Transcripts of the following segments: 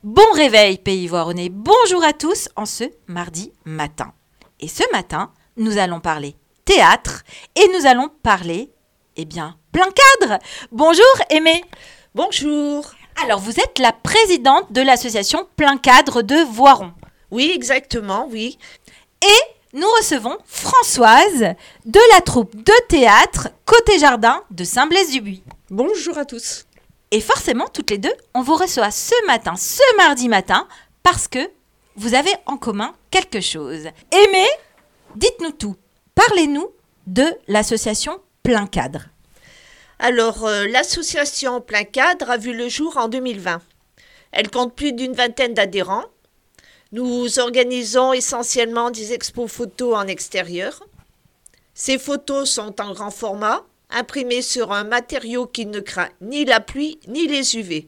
Bon réveil, Pays Voironnais. Bonjour à tous en ce mardi matin. Et ce matin, nous allons parler théâtre et nous allons parler, plein cadre. Bonjour, Aimée. Bonjour. Alors, vous êtes la présidente de l'association Plein Cadre de Voiron. Oui, exactement, oui. Et nous recevons Françoise de la troupe de théâtre Côté Jardin de Saint-Blaise-du-Buis. Bonjour à tous. Et forcément, toutes les deux, on vous reçoit ce mardi matin, parce que vous avez en commun quelque chose. Aimée, dites-nous tout. Parlez-nous de l'association Plein Cadre. Alors, l'association Plein Cadre a vu le jour en 2020. Elle compte plus d'une vingtaine d'adhérents. Nous organisons essentiellement des expos photos en extérieur. Ces photos sont en grand format, imprimées sur un matériau qui ne craint ni la pluie ni les UV.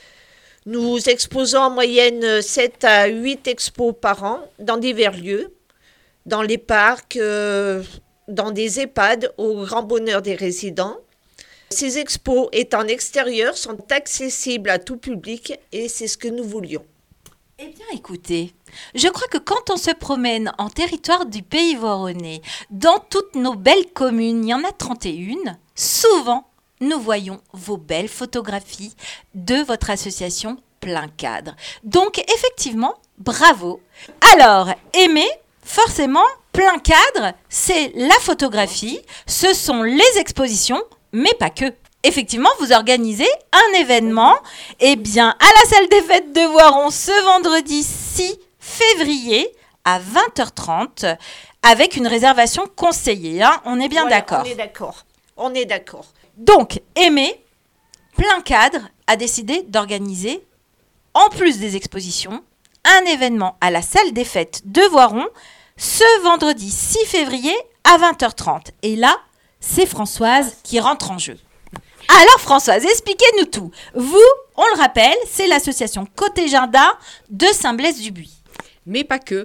Nous exposons en moyenne 7 à 8 expos par an dans divers lieux, dans les parcs, dans des EHPAD au grand bonheur des résidents. Ces expos étant extérieures sont accessibles à tout public et c'est ce que nous voulions. Eh bien, écoutez, je crois que quand on se promène en territoire du Pays Voironnais, dans toutes nos belles communes, il y en a 31, souvent, nous voyons vos belles photographies de votre association Plein Cadre. Donc, effectivement, bravo. Alors, Aimée, forcément, Plein Cadre, c'est la photographie, ce sont les expositions, mais pas que. Effectivement, vous organisez un événement, à la salle des fêtes de Voiron ce vendredi 6 février à 20h30 avec une réservation conseillée. On est bien d'accord. On est d'accord. Donc, Aimée, Plein Cadre a décidé d'organiser, en plus des expositions, un événement à la salle des fêtes de Voiron ce vendredi 6 février à 20h30. Et là, c'est Françoise qui rentre en jeu. Alors Françoise, expliquez-nous tout. Vous, on le rappelle, c'est l'association Côté Jardin de Saint-Blaise-du-Buis. Mais pas que.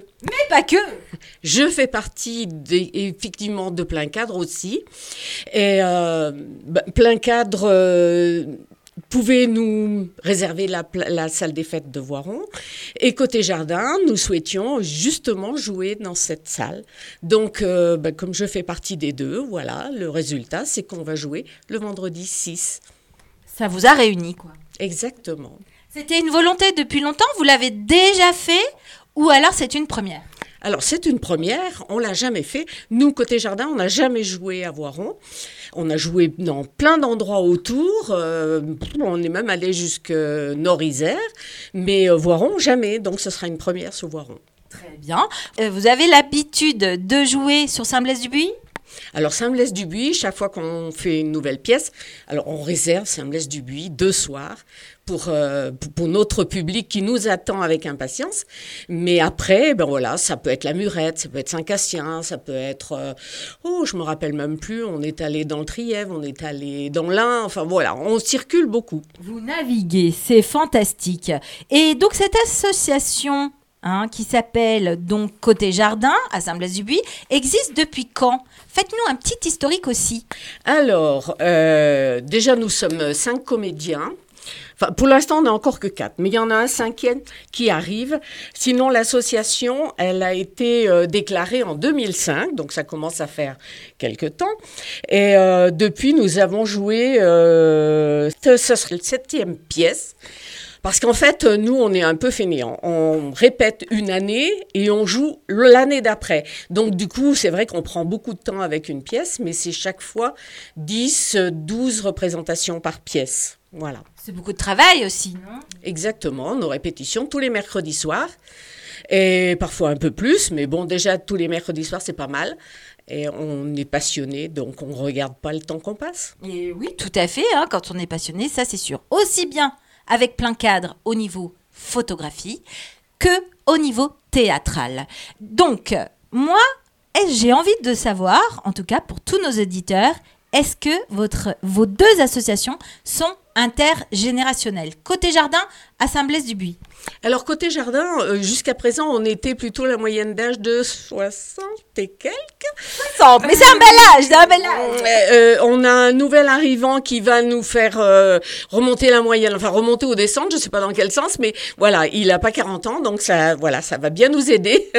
Je fais partie effectivement de Plein Cadre aussi. Et Plein Cadre pouvait nous réserver la salle des fêtes de Voiron. Et Côté Jardin, nous souhaitions justement jouer dans cette salle. Donc, comme je fais partie des deux, voilà, le résultat, c'est qu'on va jouer le vendredi 6. Ça vous a réunis, quoi. Exactement. C'était une volonté depuis longtemps? Vous l'avez déjà fait? Ou alors c'est une première? Alors, c'est une première, on ne l'a jamais fait. Nous, Côté Jardin, on n'a jamais joué à Voiron. On a joué dans plein d'endroits autour. On est même allé jusqu'à Nord-Isère. Mais Voiron, jamais. Donc, ce sera une première sur Voiron. Très bien. Vous avez l'habitude de jouer sur Saint-Blaise-du-Buis? Alors, Saint-Blaise-du-Buis, chaque fois qu'on fait une nouvelle pièce, alors on réserve Saint-Blaise-du-Buis 2 soirs pour notre public qui nous attend avec impatience. Mais après, ça peut être la Murette, ça peut être Saint-Cassien, ça peut être... je me rappelle même plus, on est allé dans le Trièves, on est allé dans l'Ain, enfin voilà, on circule beaucoup. Vous naviguez, c'est fantastique. Et donc cette association... qui s'appelle donc Côté Jardin à Saint-Blaise-du-Buis, existe depuis quand? Faites-nous un petit historique aussi. Alors, déjà nous sommes 5 comédiens. Enfin, pour l'instant, on n'a encore que 4, mais il y en a un 5e qui arrive. Sinon, l'association, elle a été déclarée en 2005, donc ça commence à faire quelques temps. Et depuis, nous avons joué, ce serait la 7e pièce. Parce qu'en fait, nous, on est un peu fainéants. On répète une année et on joue l'année d'après. Donc, du coup, c'est vrai qu'on prend beaucoup de temps avec une pièce, mais c'est chaque fois 10, 12 représentations par pièce. Voilà. C'est beaucoup de travail aussi, non? Exactement. Nos répétitions tous les mercredis soirs. Et parfois un peu plus, mais bon, déjà, tous les mercredis soirs, c'est pas mal. Et on est passionné, donc on ne regarde pas le temps qu'on passe. Et oui, tout à fait. Quand on est passionné, ça, c'est sûr. Aussi bien avec Plein Cadre au niveau photographie que au niveau théâtral. Donc, moi, j'ai envie de savoir, en tout cas pour tous nos auditeurs, est-ce que vos 2 associations sont intergénérationnel. Côté jardin, à Saint-Blaise-du-Buis. Alors, côté jardin, jusqu'à présent, on était plutôt la moyenne d'âge de 60 et quelques. 60, mais c'est un bel âge, On a un nouvel arrivant qui va nous faire remonter la moyenne, enfin remonter ou descendre, je ne sais pas dans quel sens, mais voilà, il n'a pas 40 ans, donc ça va bien nous aider.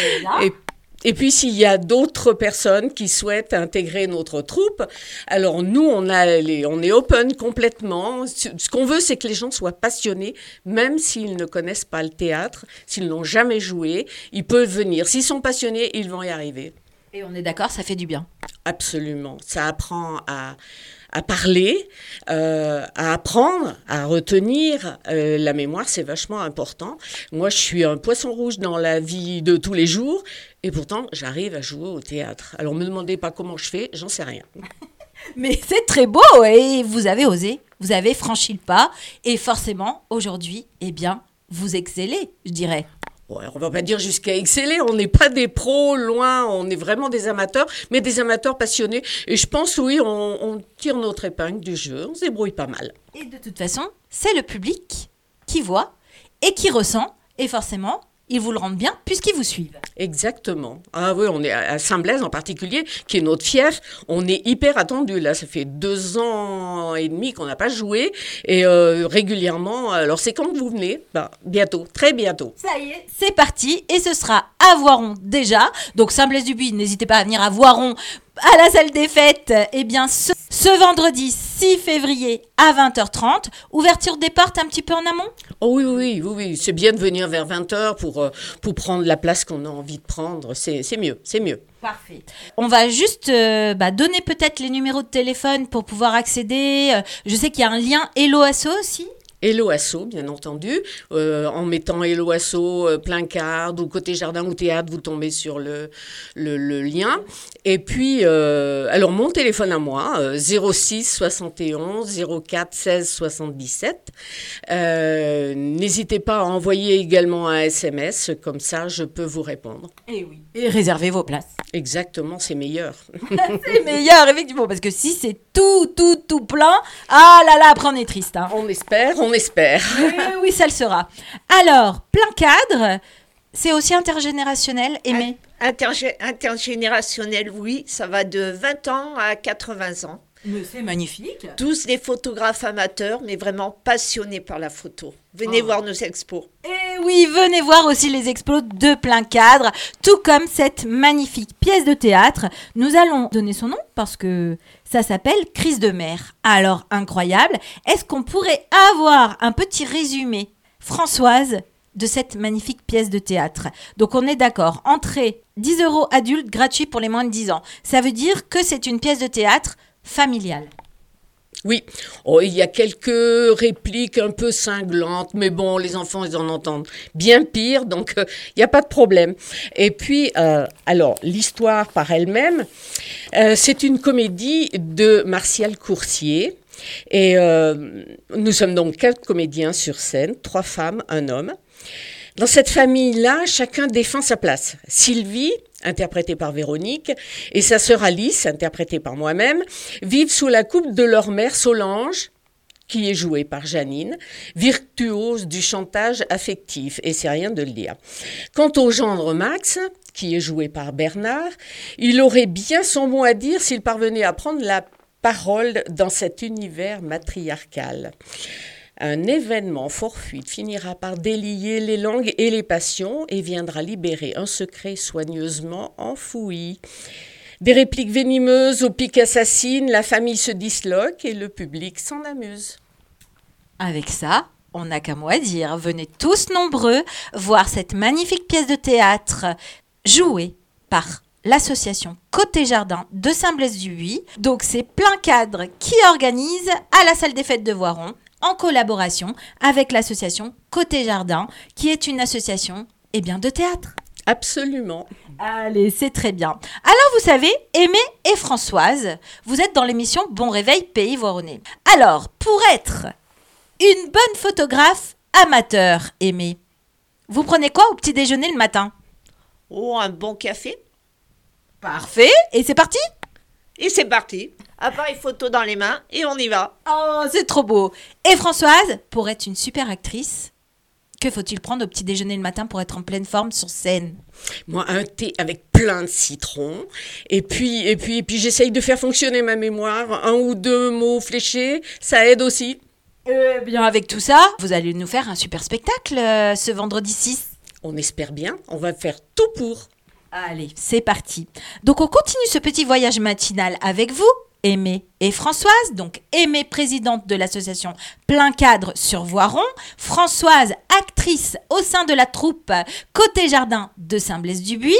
Et puis, s'il y a d'autres personnes qui souhaitent intégrer notre troupe, alors nous, on est open complètement. Ce qu'on veut, c'est que les gens soient passionnés, même s'ils ne connaissent pas le théâtre, s'ils n'ont jamais joué, ils peuvent venir. S'ils sont passionnés, ils vont y arriver. Et on est d'accord, ça fait du bien. Absolument. Ça apprend à parler, à apprendre, à retenir. La mémoire, c'est vachement important. Moi, je suis un poisson rouge dans la vie de tous les jours et pourtant, j'arrive à jouer au théâtre. Alors, ne me demandez pas comment je fais, j'en sais rien. Mais c'est très beau et vous avez osé, vous avez franchi le pas et forcément, aujourd'hui, eh bien, vous excellez, je dirais. Ouais, on ne va pas dire jusqu'à exceller, on n'est pas des pros, loin, on est vraiment des amateurs, mais des amateurs passionnés. Et je pense, oui, on tire notre épingle du jeu, on se débrouille pas mal. Et de toute façon, c'est le public qui voit et qui ressent, et forcément, ils vous le rendent bien puisqu'ils vous suivent. Exactement. Ah oui, on est à Saint-Blaise en particulier, qui est notre fief. On est hyper attendu. Là, ça fait 2 ans et demi qu'on n'a pas joué. Et régulièrement, alors c'est quand vous venez, bientôt, très bientôt. Ça y est, c'est parti. Et ce sera à Voiron déjà. Donc Saint-Blaise-du-Buis, n'hésitez pas à venir à Voiron, à la salle des fêtes, eh bien ce vendredi 6 février à 20h30. Ouverture des portes un petit peu en amont ? Oh oui. C'est bien de venir vers 20h pour prendre la place qu'on a envie de prendre. C'est mieux. Parfait. On va juste donner peut-être les numéros de téléphone pour pouvoir accéder. Je sais qu'il y a un lien Hello Asso aussi. Hello Asso, bien entendu. En mettant Hello Asso, plein cadre, ou côté jardin ou théâtre, vous tombez sur le lien. Et puis, alors mon téléphone à moi, 06 71 04 16 77. N'hésitez pas à envoyer également un SMS, comme ça je peux vous répondre. Et oui. Et réservez vos places. Exactement, c'est meilleur. C'est meilleur, effectivement, parce que si c'est tout plein, ah là là, après on est triste. Hein. On espère. Oui, ça le sera. Alors, plein cadre, c'est aussi intergénérationnel, Aimé. Intergénérationnel, oui, ça va de 20 ans à 80 ans. Mais c'est magnifique. Tous des photographes amateurs, mais vraiment passionnés par la photo. Venez voir nos expos. Et oui, venez voir aussi les expos de plein cadre, tout comme cette magnifique pièce de théâtre. Nous allons donner son nom parce que ça s'appelle Crise de mer. Alors, incroyable. Est-ce qu'on pourrait avoir un petit résumé, Françoise, de cette magnifique pièce de théâtre? Donc, on est d'accord. Entrée, 10 € adultes, gratuit pour les moins de 10 ans. Ça veut dire que c'est une pièce de théâtre familiale. Oui, il y a quelques répliques un peu cinglantes, mais bon, les enfants, ils en entendent bien pire, donc il n'y a pas de problème. Et puis, alors, l'histoire par elle-même, c'est une comédie de Martial Coursier. Et nous sommes donc 4 comédiens sur scène, 3 femmes, 1 homme. Dans cette famille-là, chacun défend sa place. Sylvie, interprétée par Véronique, et sa sœur Alice, interprétée par moi-même, vivent sous la coupe de leur mère Solange, qui est jouée par Janine, virtuose du chantage affectif, et c'est rien de le dire. Quant au gendre Max, qui est joué par Bernard, il aurait bien son mot à dire s'il parvenait à prendre la parole dans cet univers matriarcal. Un événement fortuit finira par délier les langues et les passions et viendra libérer un secret soigneusement enfoui. Des répliques venimeuses aux piques assassines, la famille se disloque et le public s'en amuse. Avec ça, on n'a qu'un mot à dire. Venez tous nombreux voir cette magnifique pièce de théâtre jouée par l'association Côté Jardin de Saint-Blaise-du-Buis. Donc c'est Plein Cadre qui organise à la salle des fêtes de Voiron, en collaboration avec l'association Côté Jardin, qui est une association de théâtre. Absolument. Allez, c'est très bien. Alors, vous savez, Aimé et Françoise, vous êtes dans l'émission Bon Réveil Pays Voironnais. Alors, pour être une bonne photographe amateur, Aimé, vous prenez quoi au petit déjeuner le matin ? Oh, un bon café. Parfait, et c'est parti ? Et c'est parti. appareil photo dans les mains et on y va. Oh, c'est trop beau. Et Françoise, pour être une super actrice, que faut-il prendre au petit déjeuner le matin pour être en pleine forme sur scène? Moi, un thé avec plein de citron. Et puis j'essaye de faire fonctionner ma mémoire. 1 ou 2 mots fléchés, ça aide aussi. Eh bien, avec tout ça, vous allez nous faire un super spectacle ce vendredi 6. On espère bien, on va faire tout pour. Allez, c'est parti. Donc, on continue ce petit voyage matinal avec vous, Aimée et Françoise. Donc, Aimée, présidente de l'association Plein Cadre sur Voiron. Françoise, actrice au sein de la troupe Côté Jardin de Saint-Blaise-du-Buis,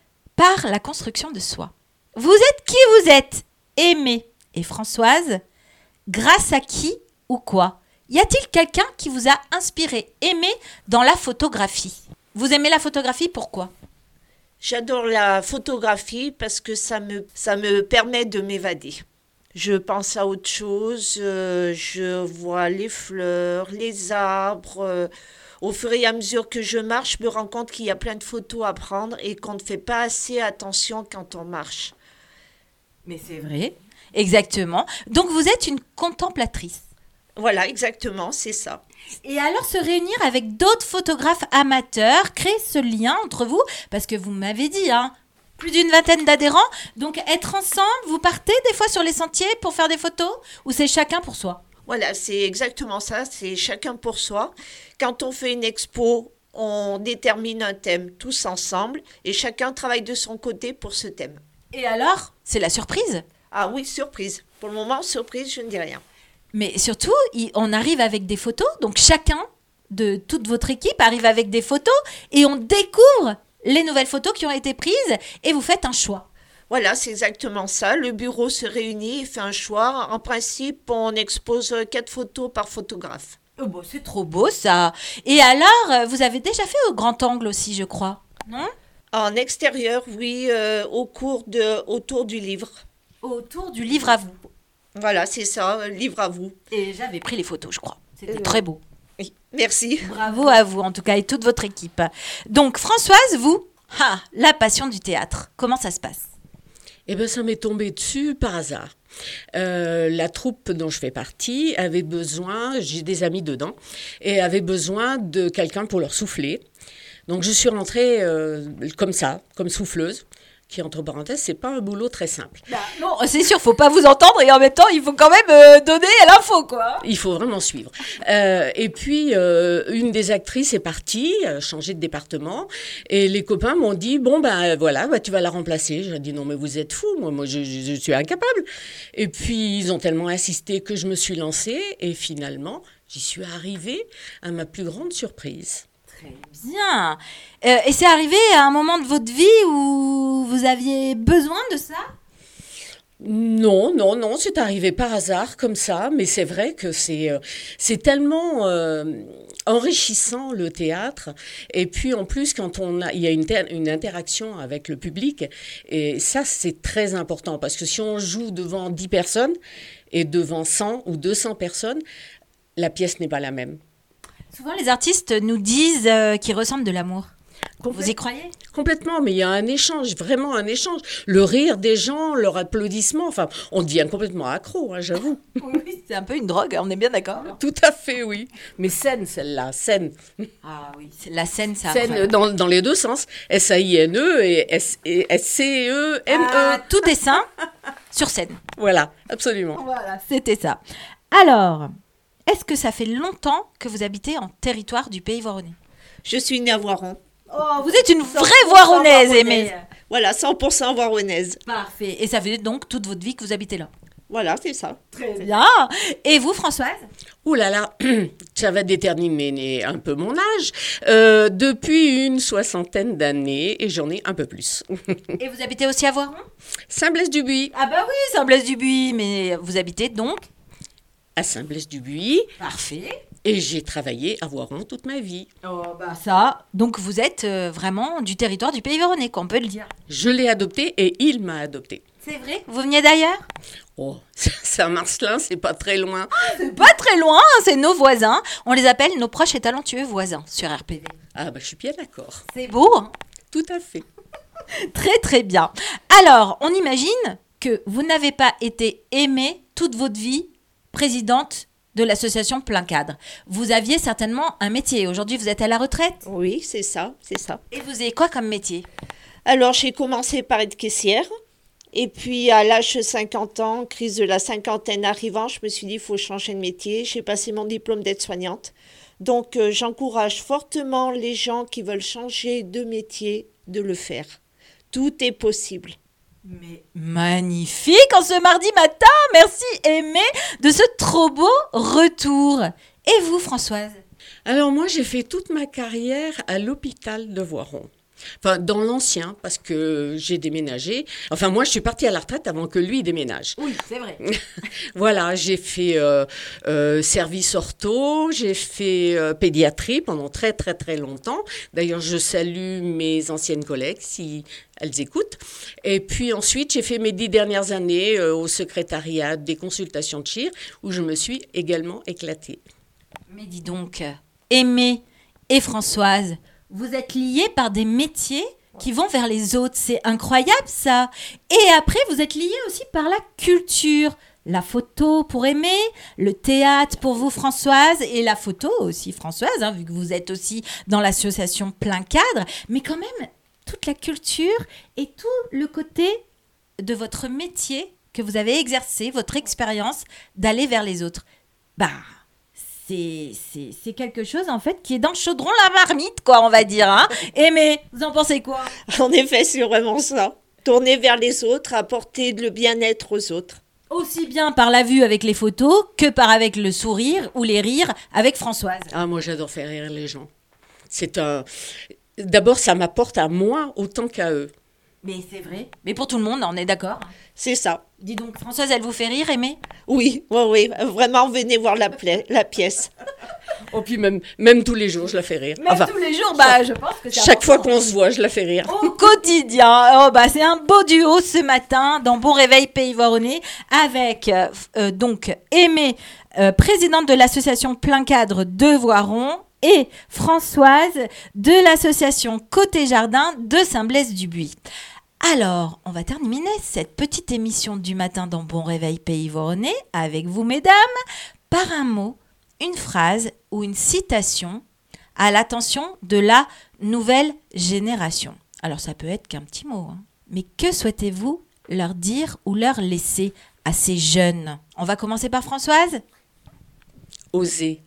par la construction de soi. Vous êtes qui vous êtes, Aimée et Françoise? Grâce à qui ou quoi? Y a-t-il quelqu'un qui vous a inspiré, aimé dans la photographie? Vous aimez la photographie, pourquoi? J'adore la photographie parce que ça me permet de m'évader. Je pense à autre chose, je vois les fleurs, les arbres. Au fur et à mesure que je marche, je me rends compte qu'il y a plein de photos à prendre et qu'on ne fait pas assez attention quand on marche. Mais c'est vrai. Exactement. Donc vous êtes une contemplatrice. Voilà, exactement, c'est ça. Et alors se réunir avec d'autres photographes amateurs, créer ce lien entre vous, parce que vous m'avez dit, plus d'une vingtaine d'adhérents, donc être ensemble, vous partez des fois sur les sentiers pour faire des photos, ou c'est chacun pour soi? Voilà, c'est exactement ça, c'est chacun pour soi. Quand on fait une expo, on détermine un thème tous ensemble et chacun travaille de son côté pour ce thème. Et alors, c'est la surprise? Ah oui, surprise. Pour le moment, surprise, je ne dis rien. Mais surtout, on arrive avec des photos, donc chacun de toute votre équipe arrive avec des photos et on découvre les nouvelles photos qui ont été prises et vous faites un choix. Voilà, c'est exactement ça. Le bureau se réunit et fait un choix. En principe, on expose 4 photos par photographe. Oh bon, c'est trop beau ça. Et alors, vous avez déjà fait au grand angle aussi, je crois, non? En extérieur, oui, autour du livre. Autour du livre à vous. Voilà, c'est ça, livre à vous. Et j'avais pris les photos, je crois. C'était très beau. Oui, merci. Bravo à vous, en tout cas, et toute votre équipe. Donc, Françoise, vous, la passion du théâtre, comment ça se passe? Eh bien, ça m'est tombé dessus par hasard. La troupe dont je fais partie avait besoin, j'ai des amis dedans, et avait besoin de quelqu'un pour leur souffler. Donc, je suis rentrée comme ça, comme souffleuse. Qui, entre parenthèses, c'est pas un boulot très simple. Non, c'est sûr, faut pas vous entendre et en même temps, il faut quand même donner l'info, quoi. Il faut vraiment suivre. Et puis, une des actrices est partie, changer de département, et les copains m'ont dit, voilà, tu vas la remplacer. J'ai dit, non, mais vous êtes fous, moi je suis incapable. Et puis, ils ont tellement insisté que je me suis lancée, et finalement, j'y suis arrivée à ma plus grande surprise. Très bien. Et c'est arrivé à un moment de votre vie où vous aviez besoin de ça? Non, c'est arrivé par hasard comme ça, mais c'est vrai que c'est tellement enrichissant le théâtre. Et puis en plus, quand il y a une interaction avec le public, et ça c'est très important parce que si on joue devant 10 personnes et devant 100 ou 200 personnes, la pièce n'est pas la même. Souvent, les artistes nous disent qu'ils ressentent de l'amour. Vous y croyez? Complètement, mais il y a un échange, vraiment un échange. Le rire des gens, leur applaudissement, enfin, on devient complètement accro, j'avoue. Oui, c'est un peu une drogue, on est bien d'accord. Tout à fait, oui. Mais saine, celle-là, saine. Ah oui, la scène, ça. Saine dans les deux sens, S-A-I-N-E et S-C-E-N-E. Tout est sain sur scène. Voilà, absolument. Voilà, c'était ça. Alors, est-ce que ça fait longtemps que vous habitez en territoire du Pays Voironnais? Je suis née à Voiron. Oh, vous êtes une vraie Voironnaise, Aimée. Voilà, 100% Voironnaise. Parfait. Et ça fait donc toute votre vie que vous habitez là? Voilà, c'est ça. Très bien. Et vous, Françoise? Ouh là là, ça va déterminer un peu mon âge. Depuis une 60aine d'années, et j'en ai un peu plus. Et vous habitez aussi à Voiron? Saint-Blaise-du-Buis. Ah bah oui, Saint-Blaise-du-Buis. Mais vous habitez donc? À Saint-Blaise-du-Buis. Parfait. Et j'ai travaillé à Voiron toute ma vie. Oh bah ça, donc vous êtes vraiment du territoire du Pays Voironnais, qu'on peut le dire. Je l'ai adopté et il m'a adopté. C'est vrai? Vous veniez d'ailleurs? Oh, Saint-Marcelin, c'est pas très loin. C'est pas très loin, c'est nos voisins. On les appelle nos proches et talentueux voisins sur RPV. Ah bah je suis bien d'accord. C'est beau, hein? Tout à fait. Très très bien. Alors, on imagine que vous n'avez pas été aimée toute votre vie, présidente de l'association Plein Cadre. Vous aviez certainement un métier. Aujourd'hui, vous êtes à la retraite. Oui, c'est ça. Et vous avez quoi comme métier? Alors, j'ai commencé par être caissière. Et puis, à l'âge de 50 ans, crise de la cinquantaine arrivant, je me suis dit, il faut changer de métier. J'ai passé mon diplôme d'aide-soignante. Donc, j'encourage fortement les gens qui veulent changer de métier de le faire. Tout est possible. Mais magnifique en ce mardi matin. Merci Aimée de ce trop beau retour. Et vous, Françoise? Alors moi, j'ai fait toute ma carrière à l'hôpital de Voiron. Enfin, dans l'ancien, parce que j'ai déménagé. Enfin, moi, je suis partie à la retraite avant que lui déménage. Oui, c'est vrai. Voilà, j'ai fait service ortho, j'ai fait pédiatrie pendant très, très, très longtemps. D'ailleurs, je salue mes anciennes collègues si elles écoutent. Et puis ensuite, j'ai fait mes 10 dernières années au secrétariat des consultations de chir, où je me suis également éclatée. Mais dis donc, Aimée et Françoise, vous êtes liés par des métiers qui vont vers les autres. C'est incroyable, ça. Et après, vous êtes liés aussi par la culture. La photo pour Aimée, le théâtre pour vous, Françoise, et la photo aussi, Françoise, vu que vous êtes aussi dans l'association Plein Cadre. Mais quand même, toute la culture et tout le côté de votre métier que vous avez exercé, votre expérience d'aller vers les autres. C'est quelque chose, en fait, qui est dans le chaudron, la marmite, quoi, on va dire. Aimée, vous en pensez quoi? En effet, c'est vraiment ça. Tourner vers les autres, apporter le bien-être aux autres. Aussi bien par la vue avec les photos que par avec le sourire ou les rires avec Françoise. Ah, moi, j'adore faire rire les gens. D'abord, ça m'apporte à moi autant qu'à eux. Mais c'est vrai. Mais pour tout le monde, on est d'accord. C'est ça. Dis donc, Françoise, elle vous fait rire, Aimée? Oui. Vraiment, venez voir la pièce. Oh, puis même tous les jours, je la fais rire. Même tous les jours, je pense que c'est chaque fois qu'on se voit, je la fais rire. Au quotidien. C'est un beau duo ce matin dans Bon Réveil Pays Voironnais avec donc Aimée, présidente de l'association Plein Cadre de Voiron, et Françoise de l'association Côté Jardin de Saint-Blaise-du-Buis. Alors, on va terminer cette petite émission du matin dans Bon Réveil Pays Voironnais avec vous, mesdames, par un mot, une phrase ou une citation à l'attention de la nouvelle génération. Alors, ça peut être qu'un petit mot, mais que souhaitez-vous leur dire ou leur laisser à ces jeunes? On va commencer par Françoise. Osez.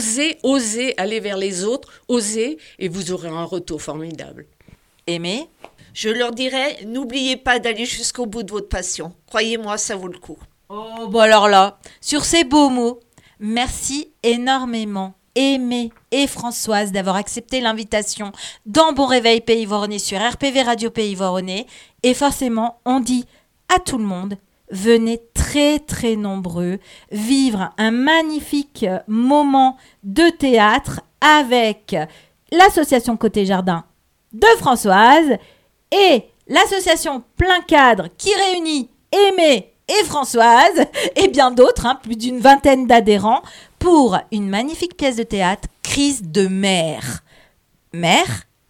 Osez aller vers les autres, osez, et vous aurez un retour formidable. Aimée? Je leur dirais, n'oubliez pas d'aller jusqu'au bout de votre passion. Croyez-moi, ça vaut le coup. Oh, alors là, sur ces beaux mots, merci énormément, Aimée et Françoise, d'avoir accepté l'invitation dans Bon Réveil Pays Voironnais sur RPV Radio Pays Voironnais. Et forcément, on dit à tout le monde, venez très très nombreux vivre un magnifique moment de théâtre avec l'association Côté Jardin de Françoise et l'association Plein Cadre qui réunit Aimée et Françoise et bien d'autres, plus d'une vingtaine d'adhérents pour une magnifique pièce de théâtre, Crise de mer. Mer,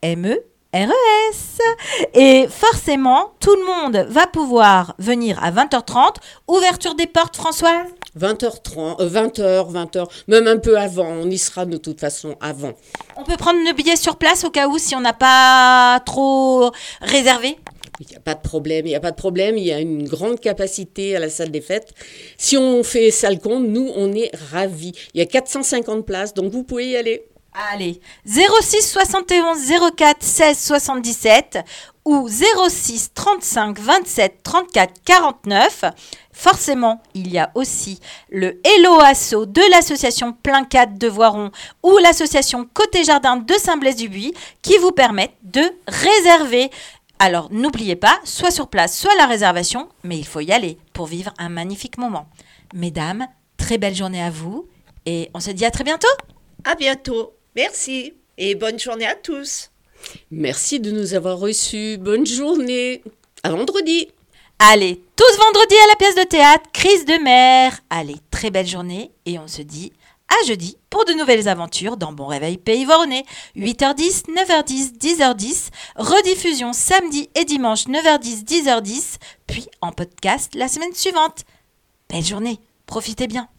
M-E-R-E-S. Et forcément, tout le monde va pouvoir venir à 20h30. Ouverture des portes, Françoise ? 20h30, 20h, même un peu avant. On y sera de toute façon avant. On peut prendre le billet sur place au cas où si on n'a pas trop réservé ? Il n'y a pas de problème, il y a une grande capacité à la salle des fêtes. Si on fait salle compte, nous, on est ravis. Il y a 450 places, donc vous pouvez y aller. Allez, 06 71 04 16 77 ou 06 35 27 34 49. Forcément, il y a aussi le Hello Asso de l'association Plein Cadre de Voiron ou l'association Côté Jardin de Saint-Blaise-du-Buis qui vous permettent de réserver. Alors, n'oubliez pas, soit sur place, soit la réservation, mais il faut y aller pour vivre un magnifique moment. Mesdames, très belle journée à vous et on se dit à très bientôt. À bientôt. Merci et bonne journée à tous. Merci de nous avoir reçus. Bonne journée. À vendredi. Allez, tous vendredi à la pièce de théâtre, Crise de mer. Allez, très belle journée et on se dit à jeudi pour de nouvelles aventures dans Bon Réveil Pays Voironnais. 8h10, 9h10, 10h10. Rediffusion samedi et dimanche 9h10, 10h10. puis en podcast la semaine suivante. Belle journée, profitez bien.